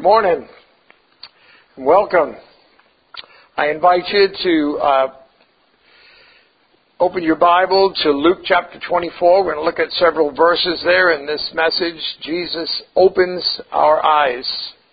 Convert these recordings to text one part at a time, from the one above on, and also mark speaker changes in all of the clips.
Speaker 1: morning. Welcome. I invite you to open your Bible to Luke chapter 24. We're going to look at several verses there in this message. Jesus opens our eyes.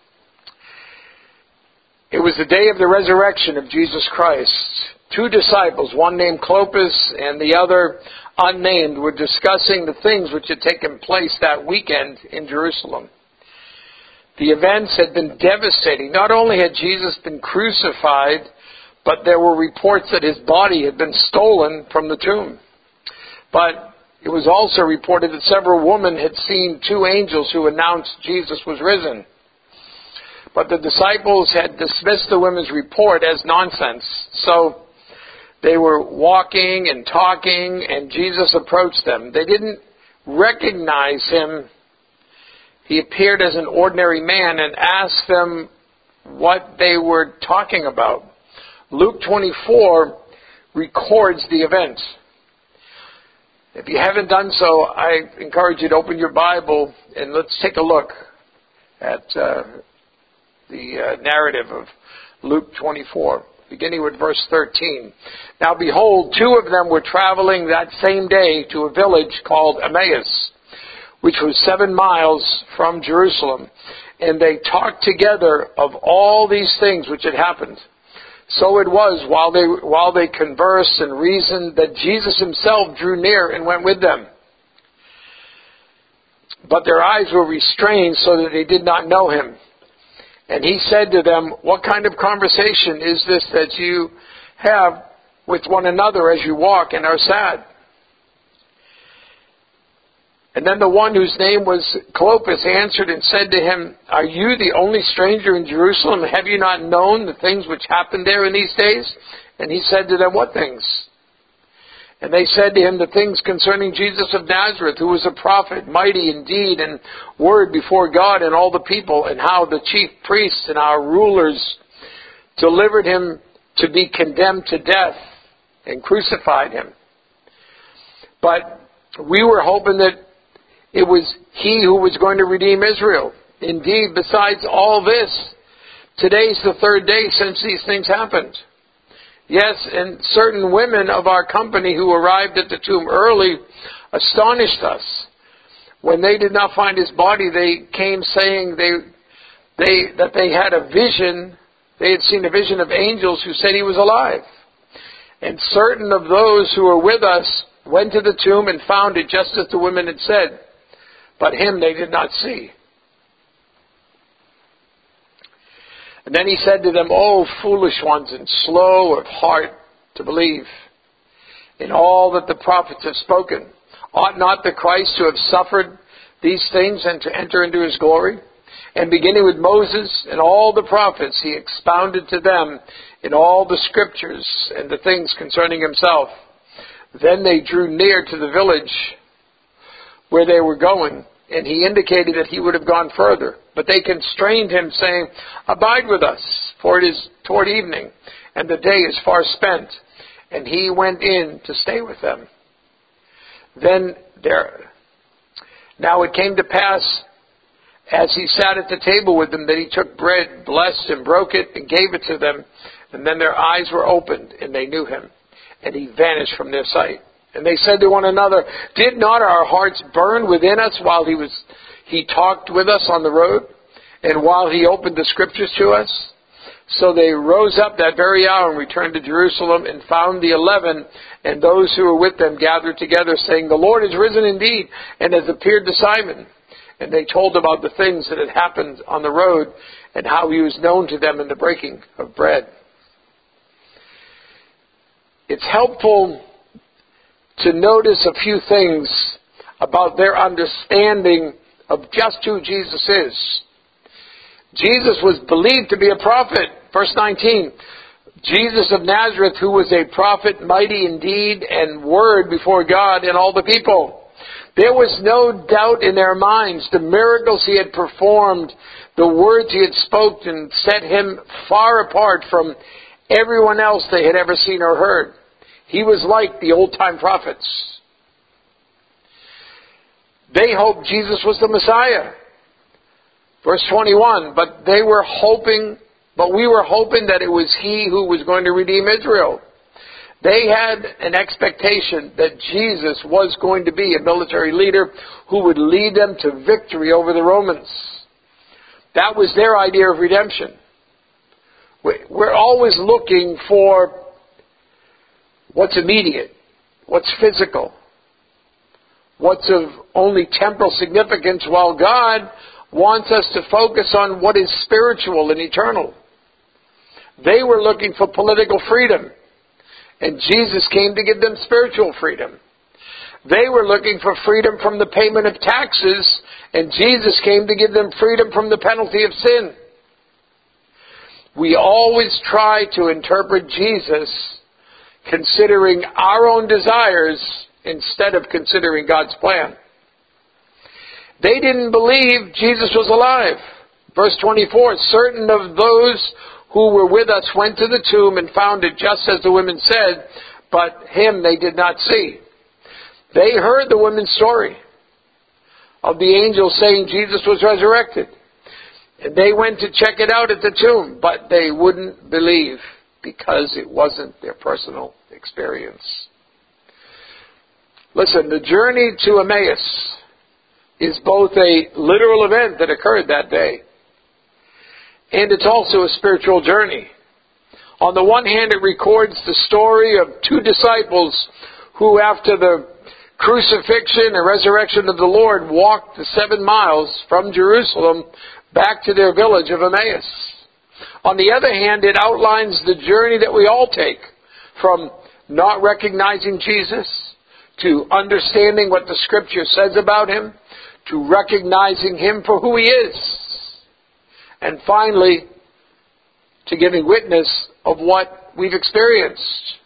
Speaker 1: It was the day of the resurrection of Jesus Christ. Two disciples, one named Clopas and the other unnamed, were discussing the things which had taken place that weekend in Jerusalem. The events had been devastating. Not only had Jesus been crucified, but there were reports that his body had been stolen from the tomb. But it was also reported that several women had seen two angels who announced Jesus was risen. But the disciples had dismissed the women's report as nonsense. So they were walking and talking, and Jesus approached them. They didn't recognize him. He appeared as an ordinary man and asked them what they were talking about. Luke 24 records the event. If you haven't done so, I encourage you to open your Bible and let's take a look at the narrative of Luke 24, beginning with verse 13. Now behold, two of them were traveling that same day to a village called Emmaus, which was 7 miles from Jerusalem. And they talked together of all these things which had happened. So it was, while they conversed and reasoned, that Jesus himself drew near and went with them. But their eyes were restrained so that they did not know him. And he said to them, "What kind of conversation is this that you have with one another as you walk and are sad?" And then the one whose name was Clopas answered and said to him, "Are you the only stranger in Jerusalem? Have you not known the things which happened there in these days?" And he said to them, "What things?" And they said to him, "The things concerning Jesus of Nazareth, who was a prophet, mighty in deed and word before God and all the people, and how the chief priests and our rulers delivered him to be condemned to death and crucified him. But we were hoping that it was he who was going to redeem Israel. Indeed, besides all this, today's the third day since these things happened. Yes, and certain women of our company who arrived at the tomb early astonished us. When they did not find his body, they came saying that they had a vision. They had seen a vision of angels who said he was alive. And certain of those who were with us went to the tomb and found it just as the women had said. But him they did not see." And then he said to them, "O foolish ones and slow of heart to believe in all that the prophets have spoken. Ought not the Christ to have suffered these things and to enter into his glory?" And beginning with Moses and all the prophets, he expounded to them in all the scriptures and the things concerning himself. Then they drew near to the village where they were going, and he indicated that he would have gone further. But they constrained him, saying, "Abide with us, for it is toward evening, and the day is far spent." And he went in to stay with them. Now it came to pass, as he sat at the table with them, that he took bread, blessed and broke it, and gave it to them. And then their eyes were opened, and they knew him. And he vanished from their sight. And they said to one another, "Did not our hearts burn within us while he talked with us on the road, and while he opened the scriptures to us?" So they rose up that very hour and returned to Jerusalem, and found the 11 and those who were with them gathered together, saying, "The Lord is risen indeed, and has appeared to Simon." And they told about the things that had happened on the road, and how he was known to them in the breaking of bread. It's helpful to notice a few things about their understanding of just who Jesus is. Jesus was believed to be a prophet. Verse 19, Jesus of Nazareth, who was a prophet, mighty in deed and word before God and all the people. There was no doubt in their minds the miracles he had performed, the words he had spoken, set him far apart from everyone else they had ever seen or heard. He was like the old-time prophets. They hoped Jesus was the Messiah. Verse 21, but we were hoping that it was he who was going to redeem Israel. They had an expectation that Jesus was going to be a military leader who would lead them to victory over the Romans. That was their idea of redemption. We're always looking for what's immediate, what's physical, what's of only temporal significance, while God wants us to focus on what is spiritual and eternal. They were looking for political freedom, and Jesus came to give them spiritual freedom. They were looking for freedom from the payment of taxes, and Jesus came to give them freedom from the penalty of sin. We always try to interpret Jesus considering our own desires instead of considering God's plan. They didn't believe Jesus was alive. Verse 24, certain of those who were with us went to the tomb and found it just as the women said, but him they did not see. They heard the women's story of the angel saying Jesus was resurrected. And they went to check it out at the tomb, but they wouldn't believe because it wasn't their personal experience. Listen, the journey to Emmaus is both a literal event that occurred that day, and it's also a spiritual journey. On the one hand, it records the story of two disciples who, after the crucifixion and resurrection of the Lord, walked the 7 miles from Jerusalem back to their village of Emmaus. On the other hand, it outlines the journey that we all take, from not recognizing Jesus, to understanding what the Scripture says about him, to recognizing him for who he is, and finally, to giving witness of what we've experienced.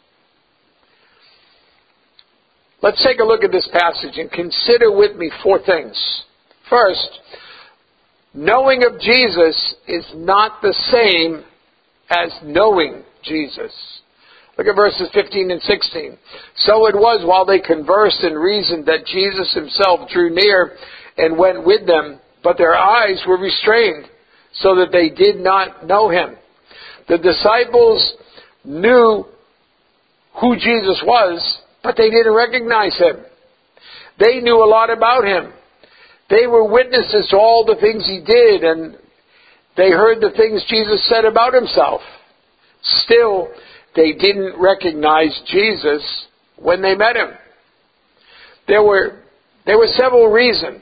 Speaker 1: Let's take a look at this passage and consider with me 4 things. First, knowing of Jesus is not the same as knowing Jesus. Look at verses 15 and 16. So it was while they conversed and reasoned that Jesus himself drew near and went with them, but their eyes were restrained, so that they did not know him. The disciples knew who Jesus was, but they didn't recognize him. They knew a lot about him. They were witnesses to all the things he did, and they heard the things Jesus said about himself. Still, they didn't recognize Jesus when they met him. There were several reasons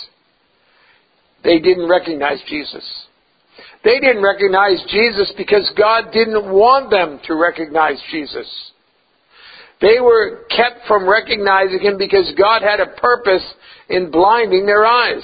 Speaker 1: they didn't recognize Jesus. They didn't recognize Jesus because God didn't want them to recognize Jesus. They were kept from recognizing him because God had a purpose in blinding their eyes.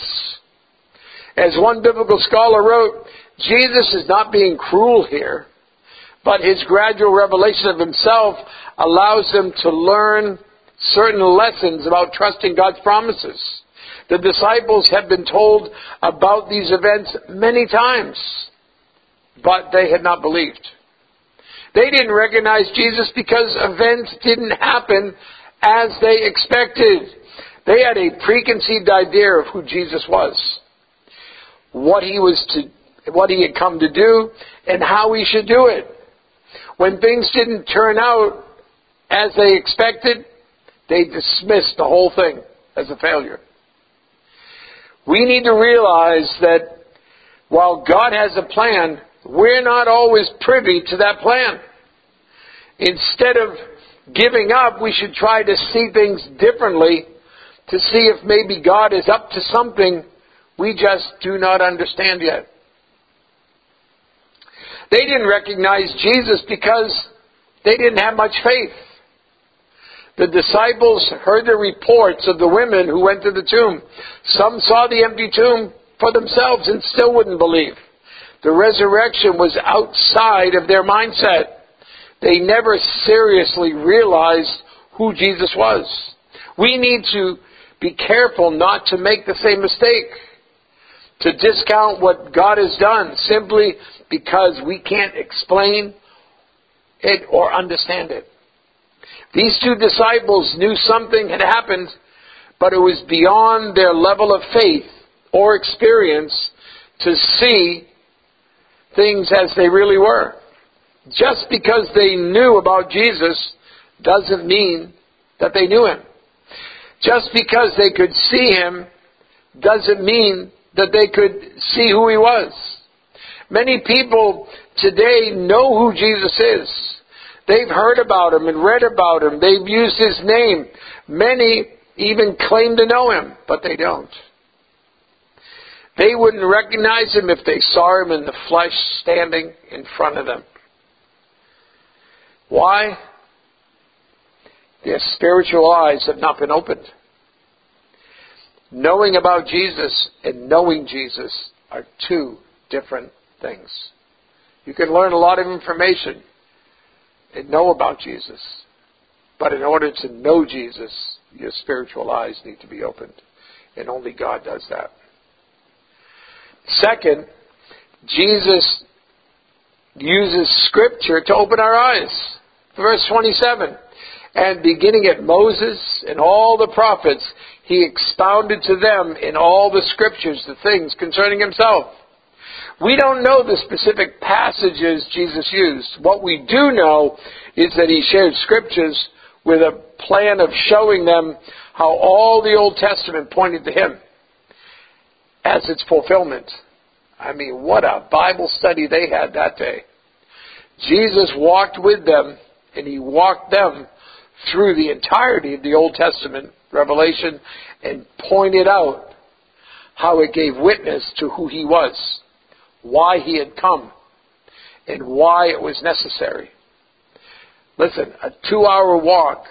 Speaker 1: As one biblical scholar wrote, Jesus is not being cruel here, but his gradual revelation of himself allows them to learn certain lessons about trusting God's promises. The disciples have been told about these events many times, but they had not believed. They didn't recognize Jesus because events didn't happen as they expected. They had a preconceived idea of who Jesus was, what he had come to do, and how he should do it. When things didn't turn out as they expected, they dismissed the whole thing as a failure. We need to realize that while God has a plan, we're not always privy to that plan. Instead of giving up, we should try to see things differently, to see if maybe God is up to something we just do not understand yet. They didn't recognize Jesus because they didn't have much faith. The disciples heard the reports of the women who went to the tomb. Some saw the empty tomb for themselves and still wouldn't believe. The resurrection was outside of their mindset. They never seriously realized who Jesus was. We need to be careful not to make the same mistake, to discount what God has done simply because we can't explain it or understand it. These two disciples knew something had happened, but it was beyond their level of faith or experience to see things as they really were. Just because they knew about Jesus doesn't mean that they knew Him. Just because they could see Him doesn't mean that they could see who He was. Many people today know who Jesus is. They've heard about Him and read about Him. They've used His name. Many even claim to know Him, but they don't. They wouldn't recognize Him if they saw Him in the flesh standing in front of them. Why? Their spiritual eyes have not been opened. Knowing about Jesus and knowing Jesus are two different things. You can learn a lot of information and know about Jesus. But in order to know Jesus, your spiritual eyes need to be opened. And only God does that. Second, Jesus uses Scripture to open our eyes. Verse 27, and beginning at Moses and all the prophets, He expounded to them in all the Scriptures the things concerning Himself. We don't know the specific passages Jesus used. What we do know is that He shared Scriptures with a plan of showing them how all the Old Testament pointed to Him as its fulfillment. I mean, what a Bible study they had that day. Jesus walked with them, and He walked them through the entirety of the Old Testament, Revelation, and pointed out how it gave witness to who He was, why He had come, and why it was necessary. Listen, a 2-hour walk,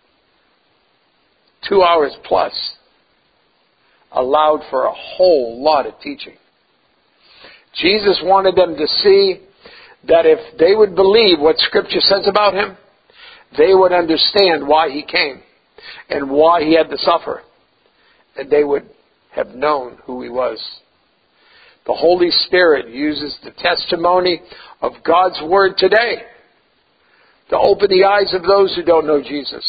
Speaker 1: 2 hours plus, allowed for a whole lot of teaching. Jesus wanted them to see that if they would believe what Scripture says about Him, they would understand why He came and why He had to suffer. And they would have known who He was. The Holy Spirit uses the testimony of God's Word today to open the eyes of those who don't know Jesus.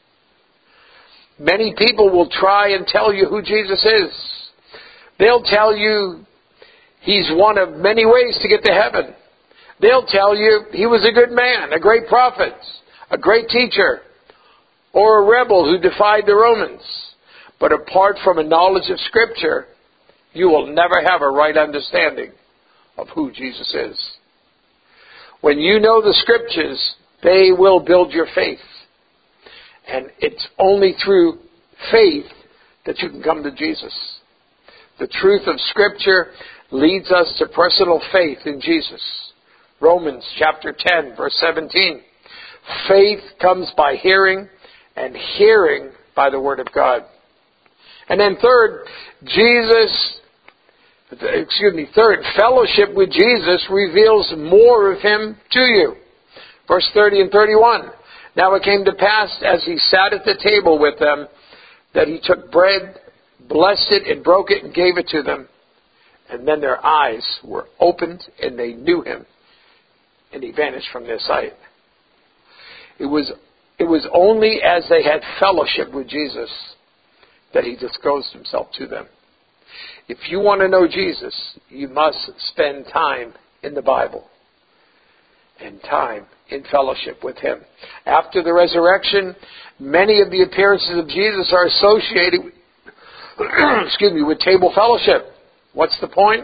Speaker 1: Many people will try and tell you who Jesus is. They'll tell you He's one of many ways to get to heaven. They'll tell you He was a good man, a great prophet, a great teacher, or a rebel who defied the Romans. But apart from a knowledge of Scripture, you will never have a right understanding of who Jesus is. When you know the Scriptures, they will build your faith. And it's only through faith that you can come to Jesus. The truth of Scripture leads us to personal faith in Jesus. Romans chapter 10, verse 17. Faith comes by hearing, and hearing by the Word of God. And then third, fellowship with Jesus reveals more of Him to you. Verse 30 and 31. Now it came to pass, as He sat at the table with them, that He took bread, blessed it, and broke it, and gave it to them. And then their eyes were opened, and they knew Him, and He vanished from their sight. It was only as they had fellowship with Jesus that He disclosed Himself to them. If you want to know Jesus, you must spend time in the Bible and time in fellowship with Him. After the resurrection, many of the appearances of Jesus are associated with table fellowship. What's the point?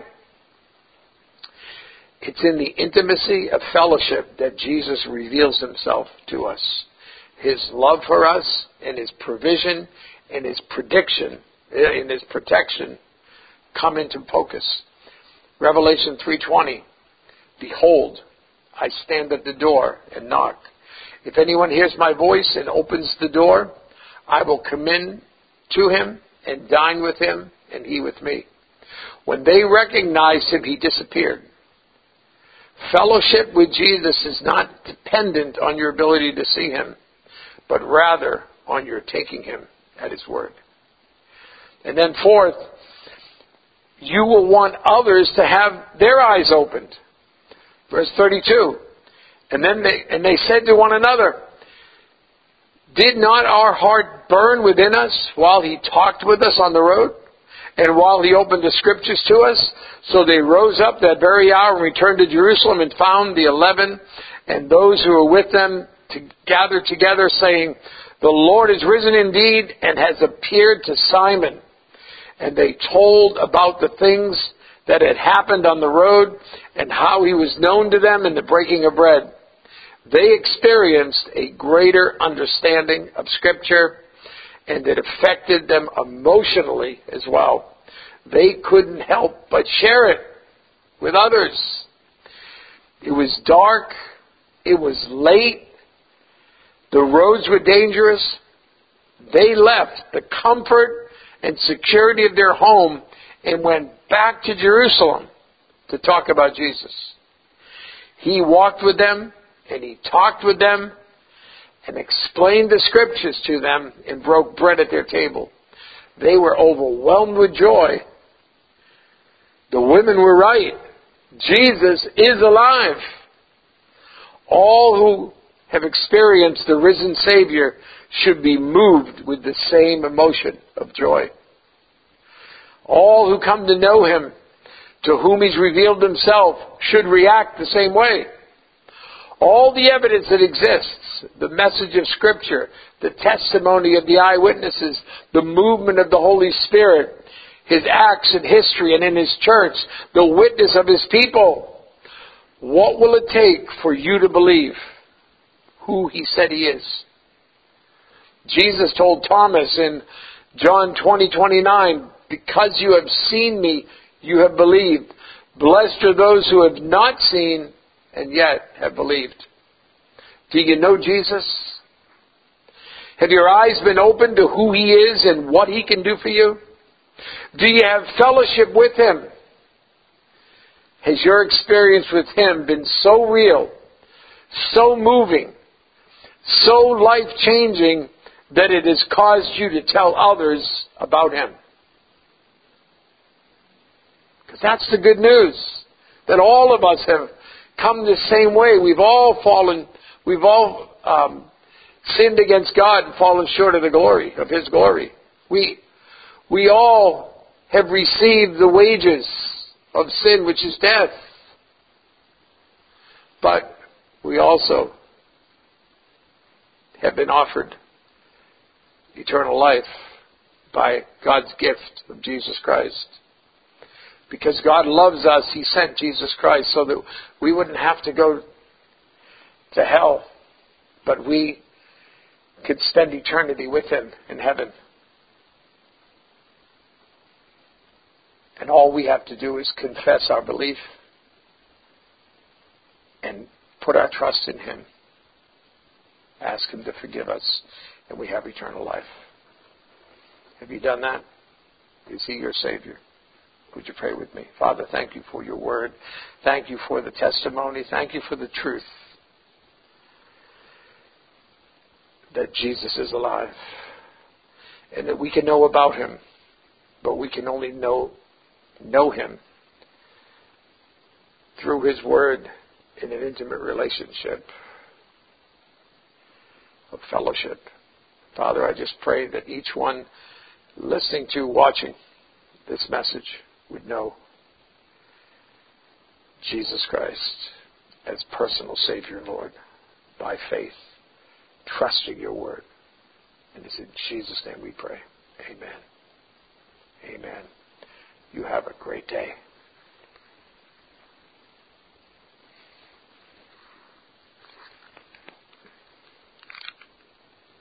Speaker 1: It's in the intimacy of fellowship that Jesus reveals Himself to us. His love for us and His provision and His prediction and His protection come into focus. Revelation 3:20. Behold, I stand at the door and knock. If anyone hears my voice and opens the door, I will come in to him and dine with him and he with me. When they recognized Him, He disappeared. Fellowship with Jesus is not dependent on your ability to see Him, but rather on your taking Him at His word. And then fourth, you will want others to have their eyes opened. Verse 32. And they said to one another, did not our heart burn within us while He talked with us on the road And while he opened the scriptures to us, so they rose up that very hour and returned to Jerusalem and found the 11 and those who were with them gathered together, saying, "The Lord is risen indeed and has appeared to Simon." And they told about the things that had happened on the road and how he was known to them in the breaking of bread. They experienced a greater understanding of Scripture, and it affected them emotionally as well. They couldn't help but share it with others. It was dark. It was late. The roads were dangerous. They left the comfort and security of their home and went back to Jerusalem to talk about Jesus. He walked with them, and he talked with them, and explained the scriptures to them, and broke bread at their table. They were overwhelmed with joy. The women were right. Jesus is alive. All who have experienced the risen Savior should be moved with the same emotion of joy. All who come to know him, to whom he's revealed himself, should react the same way. All the evidence that exists, the message of Scripture, the testimony of the eyewitnesses, the movement of the Holy Spirit, his acts in history and in his church, the witness of his people. What will it take for you to believe who he said he is? Jesus told Thomas in John 20:29, "Because you have seen me, you have believed. Blessed are those who have not seen and yet have believed." Do you know Jesus? Have your eyes been opened to who he is and what he can do for you? Do you have fellowship with him? Has your experience with him been so real, so moving, so life-changing that it has caused you to tell others about him? Because that's the good news, that all of us have come the same way. We've all fallen, we've all sinned against God and fallen short of the glory, of his glory. We all have received the wages of sin, which is death. But we also have been offered eternal life by God's gift of Jesus Christ. Because God loves us, he sent Jesus Christ so that we wouldn't have to go to hell, but we could spend eternity with him in heaven. And all we have to do is confess our belief and put our trust in him. Ask him to forgive us, and we have eternal life. Have you done that? Is he your Savior? Would you pray with me? Father, thank you for your word. Thank you for the testimony. Thank you for the truth that Jesus is alive and that we can know about him, but we can only know him through his word in an intimate relationship of fellowship. Father, I just pray that each one listening to, watching this message would know Jesus Christ as personal Savior and Lord by faith, trusting your word. And it's in Jesus' name we pray. Amen. Amen. You have a great day.